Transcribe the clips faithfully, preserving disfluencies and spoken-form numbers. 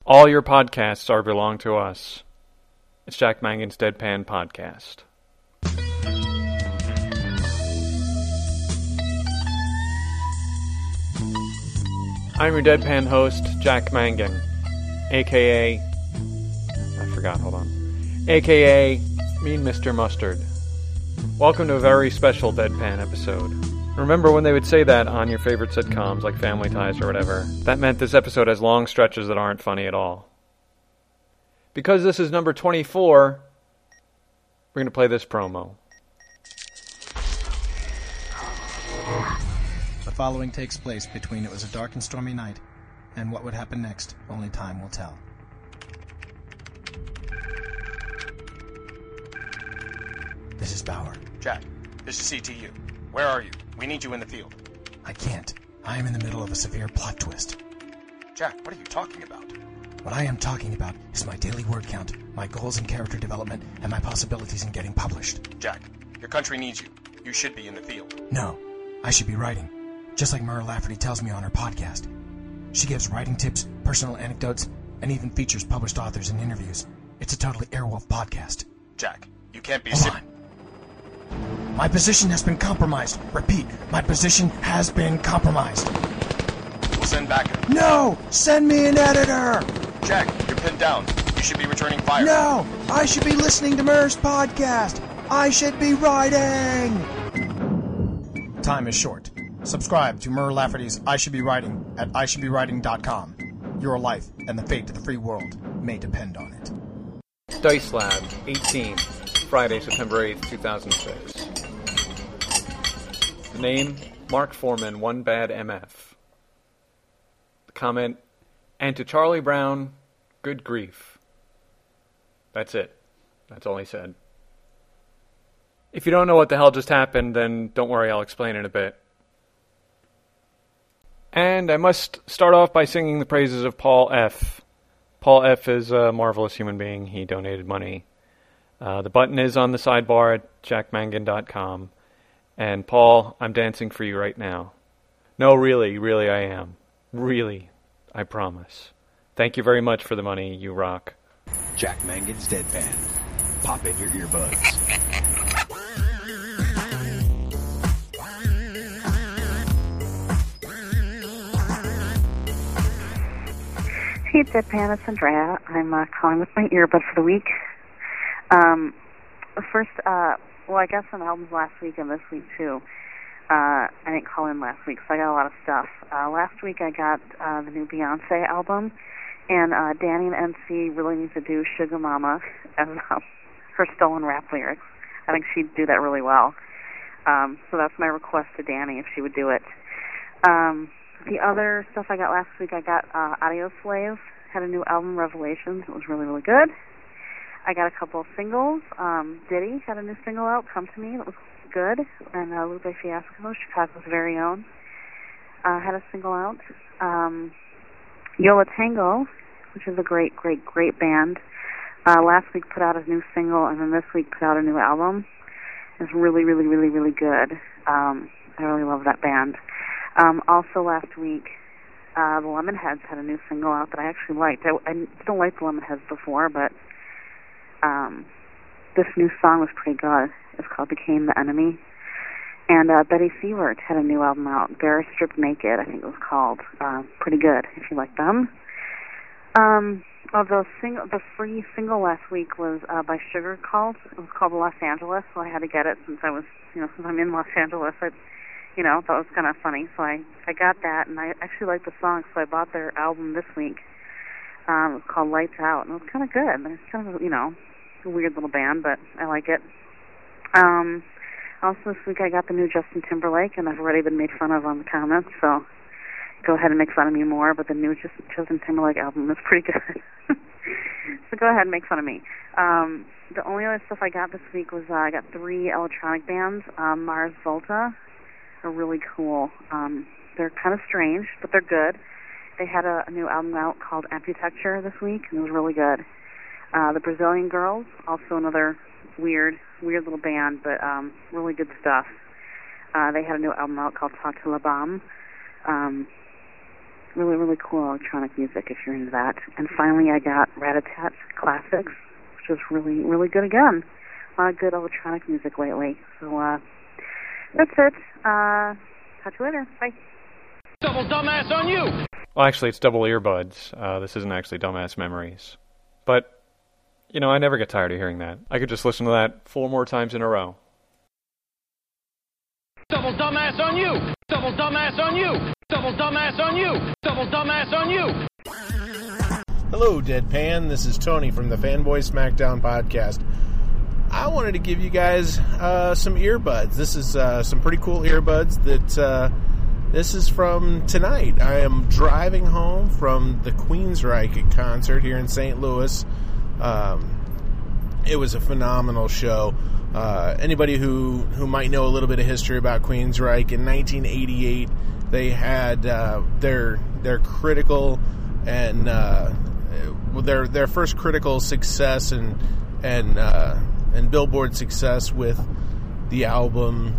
All your podcasts are belong to us. It's Jack Mangan's Deadpan Podcast. I'm your Deadpan host, Jack Mangan, a k a... I forgot, hold on. a k a. Mean Mister Mustard. Welcome to a very special Deadpan episode. Remember when they would say that on your favorite sitcoms like Family Ties or whatever? That meant this episode has long stretches that aren't funny at all. Because this is number twenty-four, we're going to play this promo. The following takes place between It Was a Dark and Stormy Night and what would happen next, only time will tell. This is Bauer. Jack, this is C T U. Where are you? We need you in the field. I can't. I am in the middle of a severe plot twist. Jack, what are you talking about? What I am talking about is my daily word count, my goals in character development, and my possibilities in getting published. Jack, your country needs you. You should be in the field. No, I should be writing. Just like Myrna Lafferty tells me on her podcast. She gives writing tips, personal anecdotes, and even features published authors in interviews. It's a totally Airwolf podcast. Jack, you can't be... Hold si- on. My position has been compromised. Repeat, my position has been compromised. We'll send back... No! Send me an editor! Jack, you're pinned down. You should be returning fire. No! I should be listening to Myr's podcast. I should be writing! Time is short. Subscribe to Myr Lafferty's I Should Be Writing at I should be writing dot com. Your life and the fate of the free world may depend on it. Dice Lab, eighteen, Friday, September eighth, two thousand six. The name, Mark Foreman, One Bad M F. The comment, and to Charlie Brown, good grief. That's it. That's all he said. If you don't know what the hell just happened, then don't worry, I'll explain in a bit. And I must start off by singing the praises of Paul F. Paul F. is a marvelous human being. He donated money. Uh, the button is on the sidebar at jack mangan dot com. And Paul, I'm dancing for you right now. No, really, really I am. Really, I promise. Thank you very much for the money. You rock. Jack Mangan's Deadpan. Pop in your earbuds. Hey, Deadpan, it's Andrea. I'm uh, calling with my earbud for the week. Um, first, uh, well, I got some albums last week and this week, too. Uh, I didn't call in last week, so I got a lot of stuff. Uh, last week I got uh, the new Beyonce album, and uh, Danny and N C really need to do Sugar Mama as um, her stolen rap lyrics. I think she'd do that really well. Um, so that's my request to Danny, if she would do it. Um... The other stuff I got last week, I got uh, Audio Slave, had a new album, Revelations. It was really, really good. I got a couple of singles. Um, Diddy had a new single out, Come to Me, that was good. And uh, Lupe Fiasco, Chicago's very own, uh, had a single out. Um, Yola Tango, which is a great, great, great band, uh, last week put out a new single, and then this week put out a new album. It's really, really, really, really good. Um, I really love that band. Um, also last week, uh, the Lemonheads had a new single out that I actually liked. I, I don't like the Lemonheads before, but um, this new song was pretty good. It's called Became the Enemy. And uh, Betty Sievert had a new album out, Bare Stripped Naked, I think it was called. Uh, pretty good, if you like them. Um, oh, the, sing- the free single last week was uh, by Sugar Cult. It was called Los Angeles, so I had to get it since I was, you know, since I'm in Los Angeles. I You know, thought it was kind of funny, so I, I got that, and I actually liked the song, so I bought their album this week. Um, it was called Lights Out, and it was kind of good. It's kind of, you know, a weird little band, but I like it. Um, also this week I got the new Justin Timberlake, and I've already been made fun of on the comments, so go ahead and make fun of me more, but the new Justin Timberlake album is pretty good. So go ahead and make fun of me. Um, the only other stuff I got this week was uh, I got three electronic bands, um, Mars Volta, are really cool. Um, they're kind of strange, but they're good. They had a, a new album out called Amputecture this week, and it was really good. Uh, the Brazilian Girls, also another weird, weird little band, but um, really good stuff. Uh, they had a new album out called Talk to La Bam. Um, really, really cool electronic music if you're into that. And finally, I got Rat-a-Tat Classics, which was really, really good again. A lot of good electronic music lately. So uh, that's it. Uh, talk to you later. Bye. Double dumbass on you! Well, actually, it's double earbuds. Uh, this isn't actually Dumbass Memories. But, you know, I never get tired of hearing that. I could just listen to that four more times in a row. Double dumbass on you! Double dumbass on you! Double dumbass on you! Double dumbass on you! Hello, Deadpan. This is Tony from the Fanboy SmackDown podcast. I wanted to give you guys uh, some earbuds. This is uh, some pretty cool earbuds that... Uh, This is from tonight. I am driving home from the Queensryche concert here in Saint Louis. Um, it was a phenomenal show. Uh, anybody who, who might know a little bit of history about Queensryche, in nineteen eighty-eight, they had uh, their their critical and uh, their their first critical success and and uh, and Billboard success with the album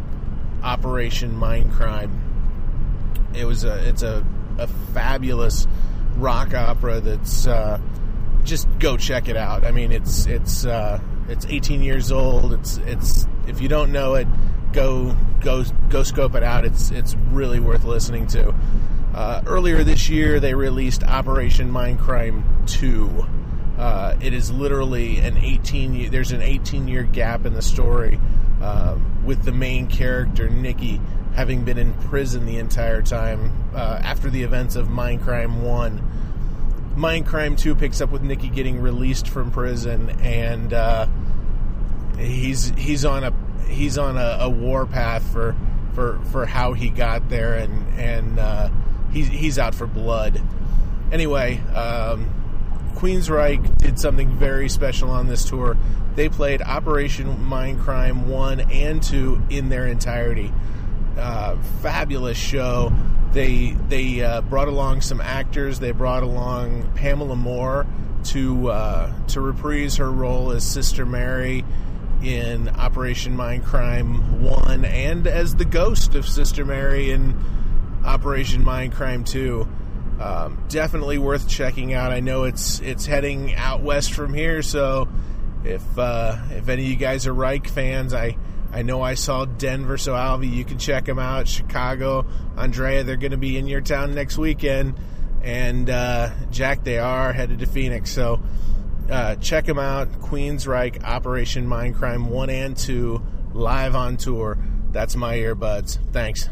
Operation Mindcrime. It was a it's a, a fabulous rock opera that's uh, just go check it out. I mean, it's it's uh, it's eighteen years old. It's it's if you don't know it, go go go scope it out. It's it's really worth listening to. Uh, earlier this year, they released Operation Mindcrime two. Uh, it is literally an eighteen. There's an eighteen year gap in the story uh, with the main character Nikki having been in prison the entire time uh, after the events of Mindcrime one. Mindcrime two picks up with Nikki getting released from prison, and uh, he's he's on a he's on a, a war path for for for how he got there, and and uh, he's he's out for blood. Anyway, um, Queensryche did something very special on this tour. They played Operation Mindcrime one and two in their entirety. Uh, fabulous show. They they uh, brought along some actors. They brought along Pamela Moore to uh, to reprise her role as Sister Mary in Operation Mindcrime one, and as the ghost of Sister Mary in Operation Mindcrime two. Um, definitely worth checking out. I know it's it's heading out west from here, so if uh, if any of you guys are Reich fans, I. I know I saw Denver, so Alvy, you can check them out. Chicago, Andrea, they're going to be in your town next weekend. And uh, Jack, they are headed to Phoenix. So uh, check them out. Queensryche, Operation Mindcrime one and two, live on tour. That's my earbuds. Thanks.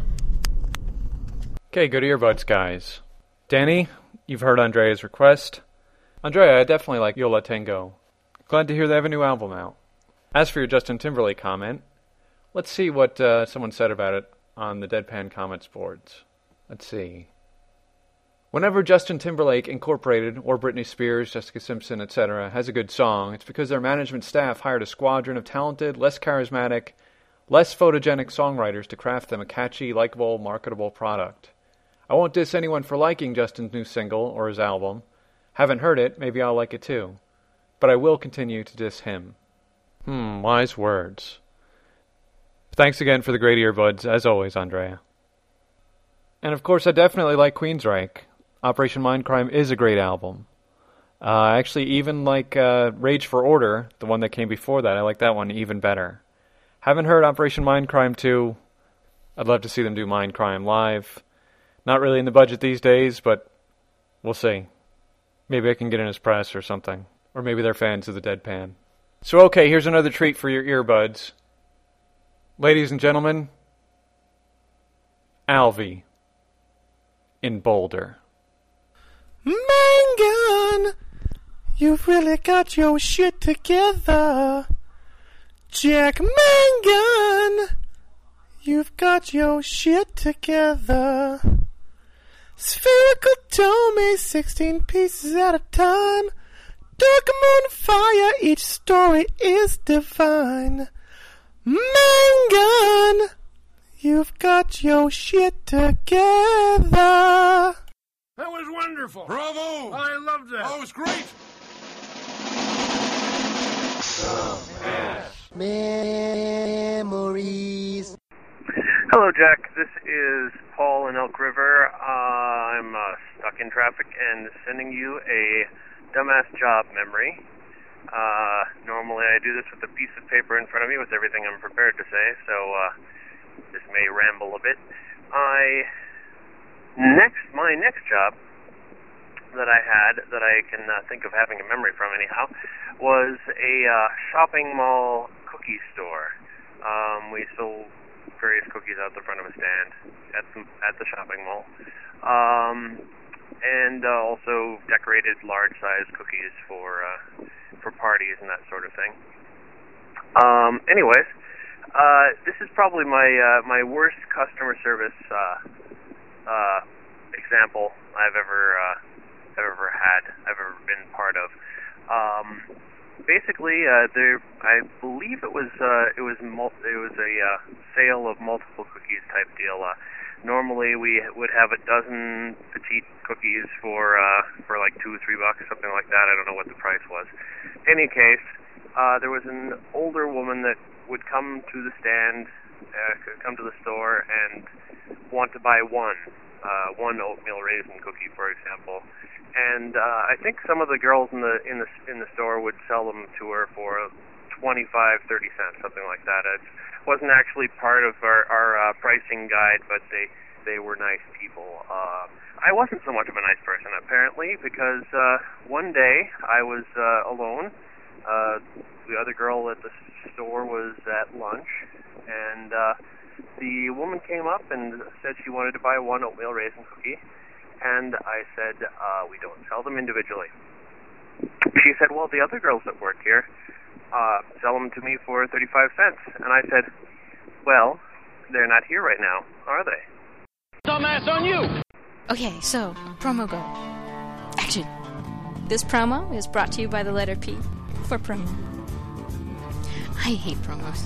Okay, good earbuds, guys. Danny, you've heard Andrea's request. Andrea, I definitely like Yo La Tengo. Glad to hear they have a new album out. As for your Justin Timberlake comment, let's see what uh, someone said about it on the Deadpan comments boards. Let's see. Whenever Justin Timberlake Incorporated or Britney Spears, Jessica Simpson, et cetera has a good song, it's because their management staff hired a squadron of talented, less charismatic, less photogenic songwriters to craft them a catchy, likable, marketable product. I won't diss anyone for liking Justin's new single or his album. Haven't heard it, maybe I'll like it too. But I will continue to diss him. Hmm, wise words. Thanks again for the great earbuds, as always, Andrea. And of course, I definitely like Queensryche. Operation Mindcrime is a great album. Uh, actually, even like uh, Rage for Order, the one that came before that, I like that one even better. Haven't heard Operation Mindcrime two. I'd love to see them do Mindcrime live. Not really in the budget these days, but we'll see. Maybe I can get in his press or something. Or maybe they're fans of the Deadpan. So okay, here's another treat for your earbuds. Ladies and gentlemen, Alvy in Boulder. Mangan, you've really got your shit together. Jack Mangan, you've got your shit together. Spherical dome, sixteen pieces at a time. Dark moon fire, each story is divine. Mangan, you've got your shit together. That was wonderful. Bravo! I loved that. Oh, it was great. Memories. Hello, Jack. This is Paul in Elk River. Uh, I'm uh, stuck in traffic and sending you a dumbass job memory. Uh, normally I do this with a piece of paper in front of me with everything I'm prepared to say, so uh, this may ramble a bit. I next my next job that I had that I can uh, think of having a memory from anyhow was a uh, shopping mall cookie store. Um, we sold various cookies out the front of a stand at the, at the shopping mall, um, and uh, also decorated large-sized cookies for uh, for parties and that sort of thing. Um, anyways, uh, this is probably my uh, my worst customer service uh, uh, example I've ever uh, I've ever had, I've ever been part of. Um, basically, uh, there, I believe it was uh, it was mul- it was a uh, sale of multiple cookies type deal. Uh, normally, we would have a dozen petite cookies for uh, for like two or three bucks, something like that. I don't know what the price was. In any case, uh, there was an older woman that would come to the stand, uh, come to the store, and want to buy one uh, one oatmeal raisin cookie, for example. And uh, I think some of the girls in the in the in the store would sell them to her for twenty-five, thirty cents, something like that. It wasn't actually part of our, our uh, pricing guide, but they they were nice people. Uh, I wasn't so much of a nice person, apparently, because uh, one day I was uh, alone. Uh, the other girl at the store was at lunch, and uh, the woman came up and said she wanted to buy one oatmeal raisin cookie. And I said, uh, we don't sell them individually. She said, well, the other girls that work here uh, sell them to me for thirty-five cents. And I said, well, they're not here right now, are they? Dumbass on you! Okay, so, promo go. Action. This promo is brought to you by the letter P for promo. I hate promos.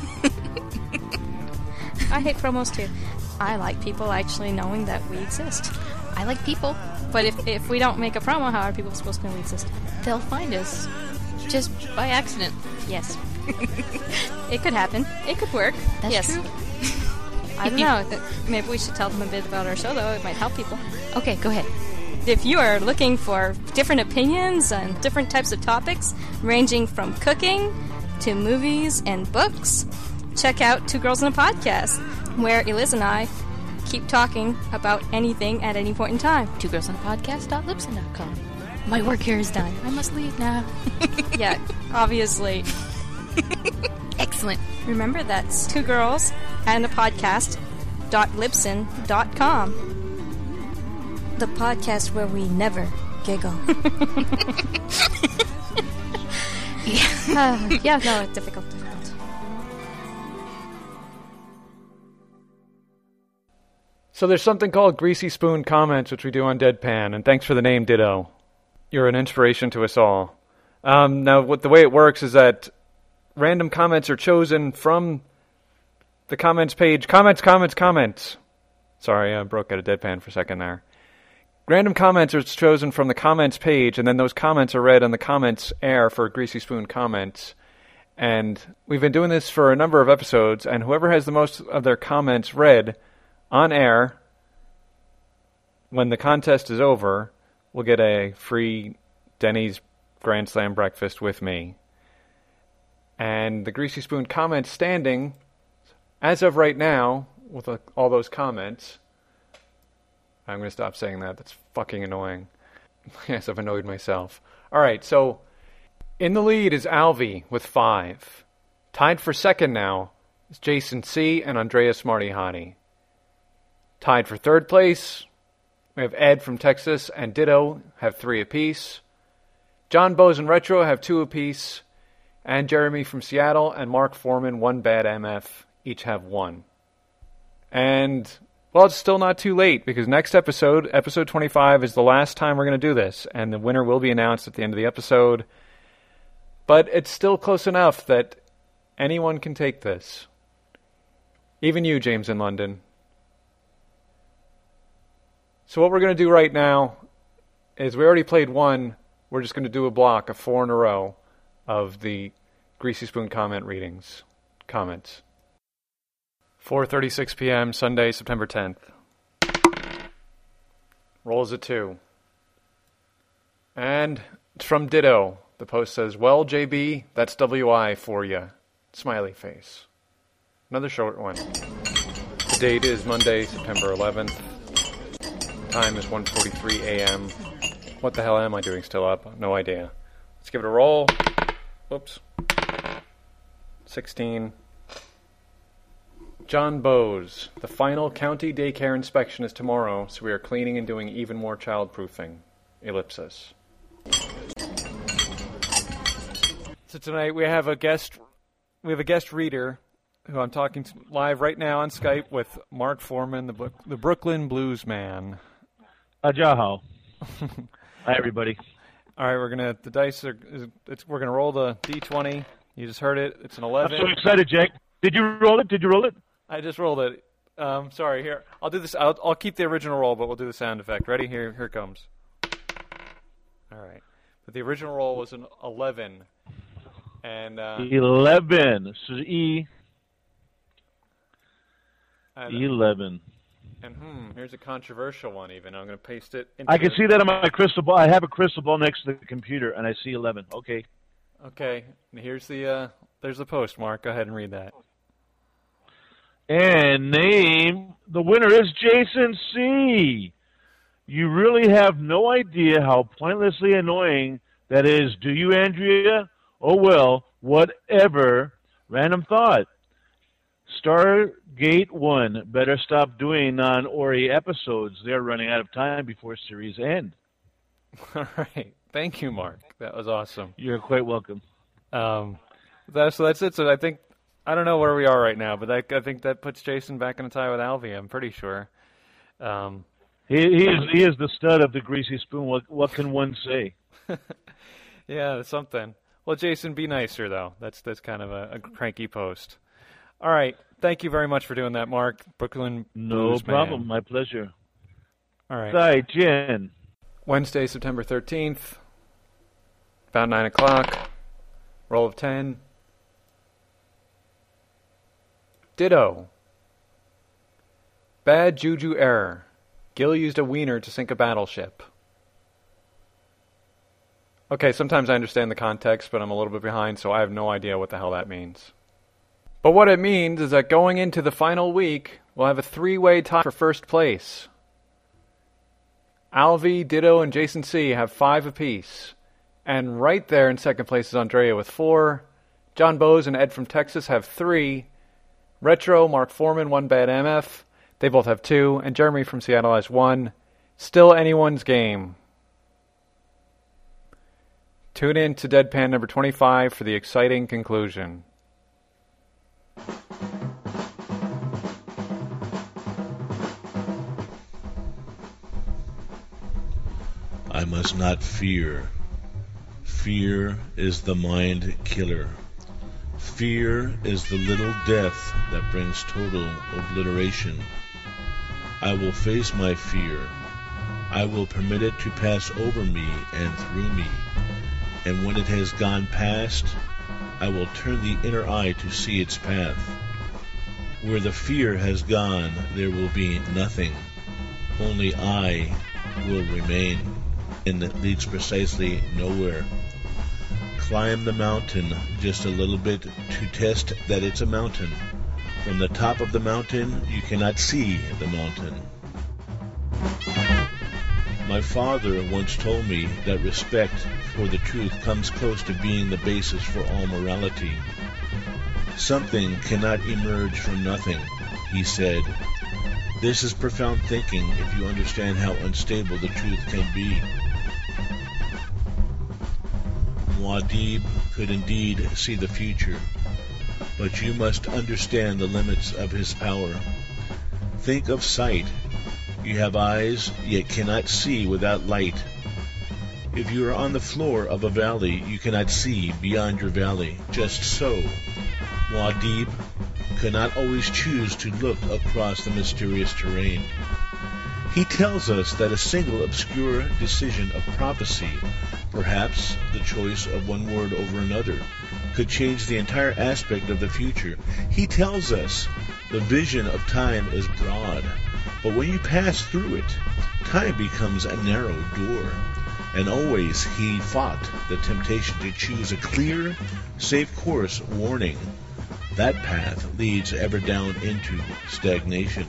I hate promos too. I like people actually knowing that we exist. I like people, but if if we don't make a promo, how are people supposed to know we exist? They'll find us just by accident. Yes. It could happen. It could work. That's yes. True. I don't know. Maybe we should tell them a bit about our show, though. It might help people. Okay, go ahead. If you are looking for different opinions on different types of topics, ranging from cooking to movies and books, check out Two Girls in a Podcast, where Eliz and I keep talking about anything at any point in time. Two girls on a podcast dot libsyn dot com. My work here is done. I must leave now. Yeah, obviously. Excellent. Remember, that's Two Girls and a Podcast dot libsyn dot com. The podcast where we never giggle. Yeah. Uh, yeah, no, it's difficult. So there's something called Greasy Spoon Comments, which we do on Deadpan, and thanks for the name, Ditto. You're an inspiration to us all. Um, now, what the way it works is that random comments are chosen from the comments page. Comments, comments, comments. Sorry, I broke out of Deadpan for a second there. Random comments are chosen from the comments page, and then those comments are read on the comments air for Greasy Spoon Comments. And we've been doing this for a number of episodes, and whoever has the most of their comments read on air, when the contest is over, will get a free Denny's Grand Slam breakfast with me. And the Greasy Spoon comments standing, as of right now, with uh, all those comments, I'm going to stop saying that. That's fucking annoying. Yes, I've annoyed myself. All right, so in the lead is Alvy with five. Tied for second now is Jason C. and Andrea Smarty Hottie. Tied for third place, we have Ed from Texas and Ditto have three apiece. John Bose and Retro have two apiece. And Jeremy from Seattle and Mark Foreman, One Bad M F, each have one. And, well, it's still not too late, because next episode, episode twenty-five, is the last time we're going to do this, and the winner will be announced at the end of the episode. But it's still close enough that anyone can take this. Even you, James in London. So what we're going to do right now is we already played one. We're just going to do a block of four in a row of the Greasy Spoon comment readings. Comments. four thirty-six p.m. Sunday, September tenth. Roll is a two. And it's from Ditto. The post says, well, J B, that's W I for you. Smiley face. Another short one. The date is Monday, September eleventh. Time is one forty-three a.m. What the hell am I doing still up? No idea. Let's give it a roll. Whoops. sixteen. John Bowes. The final county daycare inspection is tomorrow, so we are cleaning and doing even more childproofing. Ellipsis. So tonight we have a guest. We have a guest reader who I'm talking to live right now on Skype with Mark Foreman, the book, the Brooklyn Blues Man. Ajaho. Hi, everybody. All right, we're gonna the dice are. It's, we're gonna roll the D twenty. You just heard it. It's an eleven. I'm so excited, Jake. Did you roll it? Did you roll it? I just rolled it. Um, sorry. Here, I'll do this. I'll, I'll keep the original roll, but we'll do the sound effect. Ready? Here, here it comes. All right. But the original roll was an eleven. And uh, eleven. So E. And, eleven. And hmm, here's a controversial one. Even I'm going to paste it. Into I can see that on my crystal ball. I have a crystal ball next to the computer, and I see eleven. Okay. Okay. And here's the. Uh, there's the post. Mark, go ahead and read that. And name the winner is Jason C. You really have no idea how pointlessly annoying that is, do you, Andrea? Oh, well, whatever. Random thought. Stargate one better stop doing non-Ori episodes. They're running out of time before series end. All right. Thank you, Mark. That was awesome. You're quite welcome. Um, that, so that's it. So I think, I don't know where we are right now, but I, I think that puts Jason back in a tie with Alvy. I'm pretty sure. Um, he, he, is, he is the stud of the greasy spoon. What, what can one say? Yeah, that's something. Well, Jason, be nicer, though. That's that's kind of a, a cranky post. All right. Thank you very much for doing that, Mark. Brooklyn No Blues problem. Man. My pleasure. All right. Sai Jin. Wednesday, September thirteenth, about nine o'clock. Roll of ten. Ditto. Bad juju error. Gil used a wiener to sink a battleship. Okay, sometimes I understand the context, but I'm a little bit behind, so I have no idea what the hell that means. But what it means is that going into the final week, we'll have a three-way tie for first place. Alvy, Ditto, and Jason C. have five apiece. And right there in second place is Andrea with four. John Bowes and Ed from Texas have three. Retro, Mark Foreman, one bad M F. They both have two. And Jeremy from Seattle has one. Still anyone's game. Tune in to Deadpan number twenty-five for the exciting conclusion. I must not fear. Fear is the mind killer. Fear is the little death that brings total obliteration. I will face my fear. I will permit it to pass over me and through me. And when it has gone past, I will turn the inner eye to see its path. Where the fear has gone, there will be nothing. Only I will remain, and it leads precisely nowhere. Climb the mountain just a little bit to test that it's a mountain. From the top of the mountain, you cannot see the mountain. My father once told me that respect for the truth comes close to being the basis for all morality. Something cannot emerge from nothing, he said. This is profound thinking if you understand how unstable the truth can be. Muad'Dib could indeed see the future, but you must understand the limits of his power. Think of sight. You have eyes, yet cannot see without light. If you are on the floor of a valley, you cannot see beyond your valley. Just so, Muad'Dib could not always choose to look across the mysterious terrain. He tells us that a single obscure decision of prophecy, perhaps the choice of one word over another, could change the entire aspect of the future. He tells us the vision of time is broad, but when you pass through it, time becomes a narrow door, and always he fought the temptation to choose a clear, safe course, warning that path leads ever down into stagnation.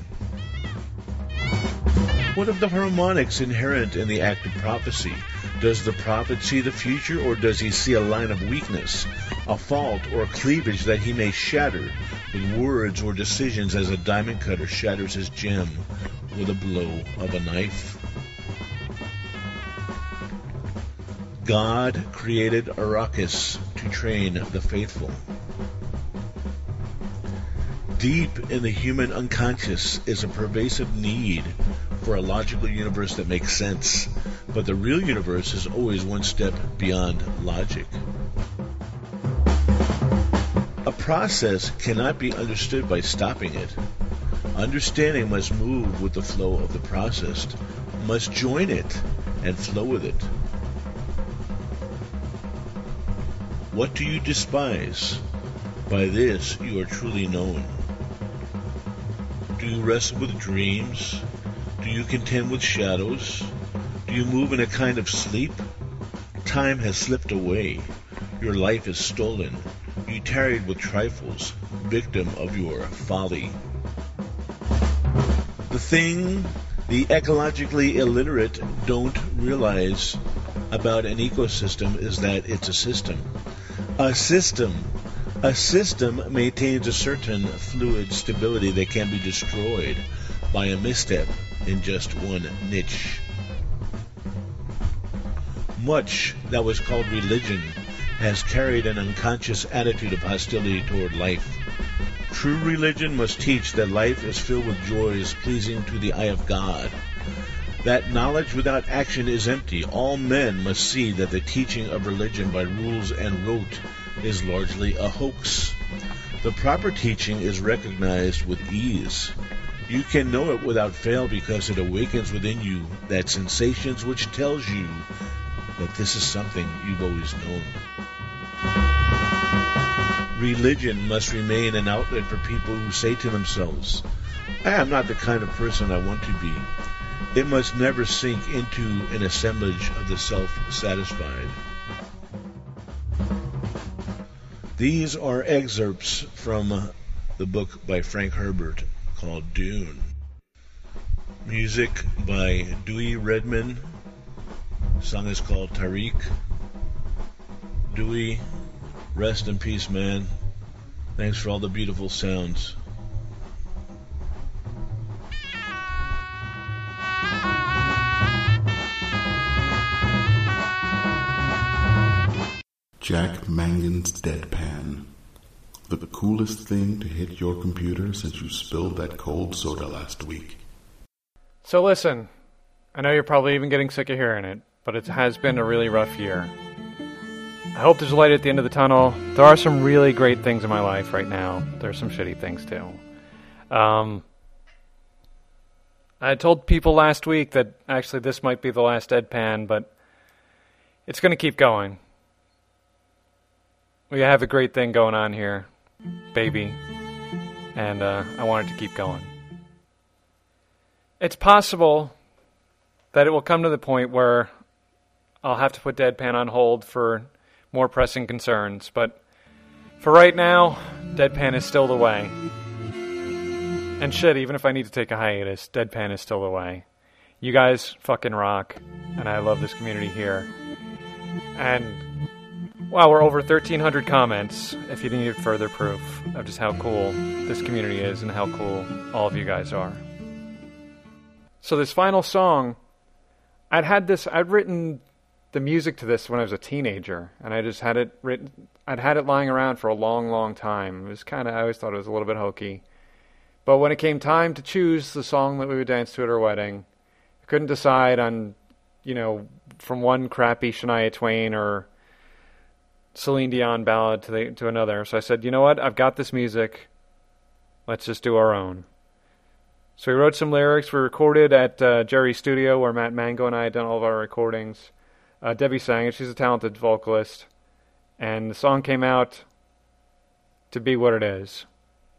What of the harmonics inherent in the act of prophecy? Does the prophet see the future, or does he see a line of weakness, a fault or cleavage that he may shatter with words or decisions as a diamond cutter shatters his gem with a blow of a knife? God created Arrakis to train the faithful. Deep in the human unconscious is a pervasive need for a logical universe that makes sense, but the real universe is always one step beyond logic. A process cannot be understood by stopping it. Understanding must move with the flow of the process, must join it and flow with it. What do you despise? By this you are truly known. Do you wrestle with dreams? Do you contend with shadows? Do you move in a kind of sleep? Time has slipped away. Your life is stolen. You tarried with trifles, victim of your folly. The thing the ecologically illiterate don't realize about an ecosystem is that it's a system. A system. A system maintains a certain fluid stability that can be destroyed by a misstep in just one niche. Much that was called religion has carried an unconscious attitude of hostility toward life. True religion must teach that life is filled with joys pleasing to the eye of God. That knowledge without action is empty. All men must see that the teaching of religion by rules and rote is largely a hoax. The proper teaching is recognized with ease. You can know it without fail because it awakens within you that sensations which tells you that this is something you've always known. Religion must remain an outlet for people who say to themselves, I am not the kind of person I want to be. It must never sink into an assemblage of the self-satisfied. These are excerpts from the book by Frank Herbert called Dune. Music by Dewey Redman. The song is called Tariq. Dewey, rest in peace, man. Thanks for all the beautiful sounds. Jack Mangan's Deadpan. The coolest thing to hit your computer since you spilled that cold soda last week. So listen, I know you're probably even getting sick of hearing it, but it has been a really rough year. I hope there's a light at the end of the tunnel. There are some really great things in my life right now. There's some shitty things too. Um, I told people last week that actually this might be the last Deadpan, but it's going to keep going. We have a great thing going on here, baby, and uh, I want it to keep going. It's possible that it will come to the point where I'll have to put Deadpan on hold for more pressing concerns, but for right now, Deadpan is still the way. And shit, even if I need to take a hiatus, Deadpan is still the way. You guys fucking rock, and I love this community here. And wow, we're over thirteen hundred comments, if you needed further proof of just how cool this community is and how cool all of you guys are. So this final song, I'd had this, I'd written the music to this when I was a teenager, and I just had it written, I'd had it lying around for a long, long time. It was kind of, I always thought it was a little bit hokey. But when it came time to choose the song that we would dance to at our wedding, I couldn't decide on, you know, from one crappy Shania Twain or Celine Dion ballad to the, to another. So I said, you know what? I've got this music. Let's just do our own. So we wrote some lyrics. We recorded at uh, Jerry's studio where Matt Mango and I had done all of our recordings. Uh, Debbie sang it. She's a talented vocalist. And the song came out to be what it is.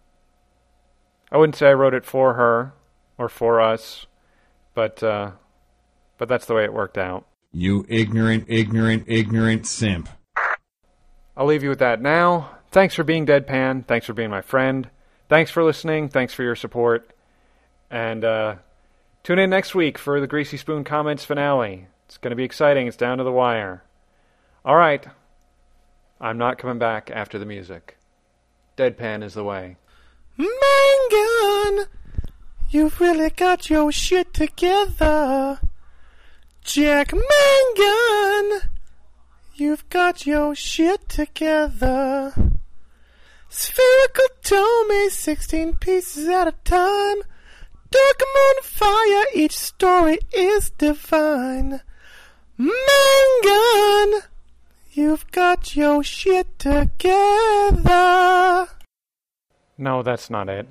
I wouldn't say I wrote it for her or for us, but uh, but that's the way it worked out. You ignorant, ignorant, ignorant simp. I'll leave you with that now. Thanks for being Deadpan. Thanks for being my friend. Thanks for listening. Thanks for your support. And uh, tune in next week for the Greasy Spoon Comments finale. It's going to be exciting. It's down to the wire. All right. I'm not coming back after the music. Deadpan is the way. Mangan, you've really got your shit together. Jack Mangan, you've got your shit together. Spherical Tommy, sixteen pieces at a time. Dark moon fire, each story is divine. Mangan, you've got your shit together. No, that's not it.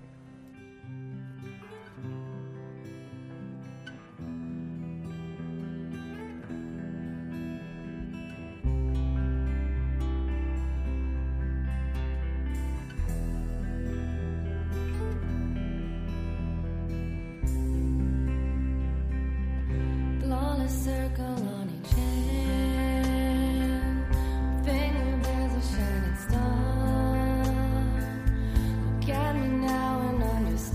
Flawless circle on each hand. Finger bears a shining star. Look at me now and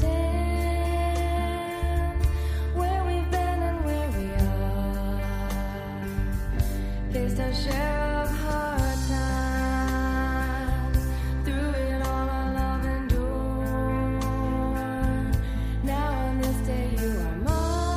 understand where we've been and where we are. Faced our share of hard times. Through it all, our love endured. Now on this day, you are mine.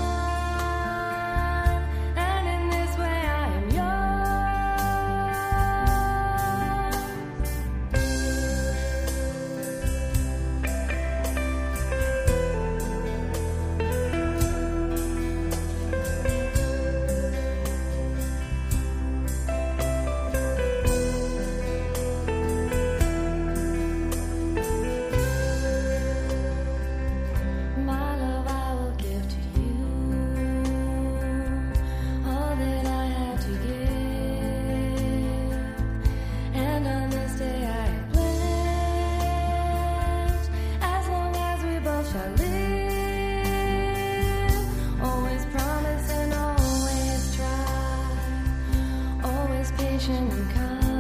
And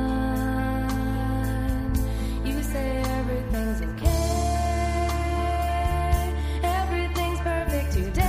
kind. You say everything's okay, everything's perfect today.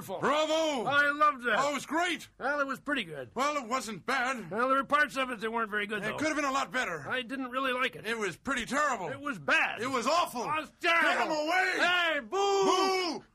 wonderful. Bravo! I loved that. Oh, it was great. Well, it was pretty good. Well, it wasn't bad. Well, there were parts of it that weren't very good, It though. could have been a lot better. I didn't really like it. It was pretty terrible. It was bad. It was awful. It was terrible. Get him away! Hey, boo! Boo!